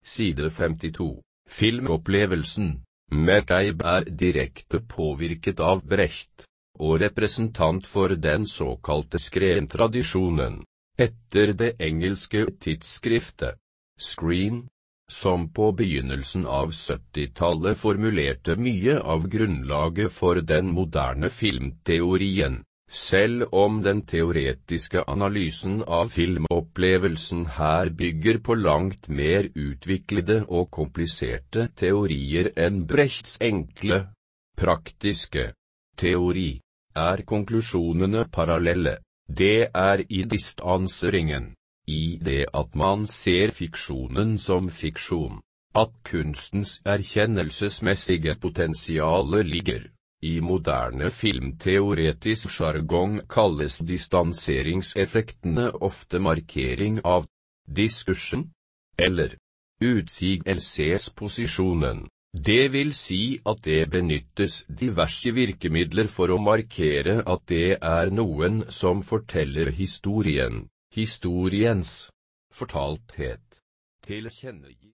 side 52. Filmopplevelsen. McCabe direkte påvirket av Brecht, og representant for den såkalte skrentradisjonen, etter det engelske tidsskriftet Screen, som på begynnelsen av 70-tallet formulerte mye av grunnlaget for den moderne filmteorien, selv om den teoretiske analysen av filmopplevelsen her bygger på langt mer utviklede og kompliserte teorier enn Brechts enkle, praktiske teori, er konklusjonene parallelle. Det er i distanseringen, i det at man ser fiksjonen som fiksjon, at kunstens erkjennelsesmessige potensiale ligger. I moderne filmteoretisk jargong kalles distanseringseffektene ofte markering av diskursen, eller utsigelsesposisjonen. Det vil si at det benyttes diverse virkemidler for å markere at det er noen som forteller historien, historiens fortalthet, tilkjennegir.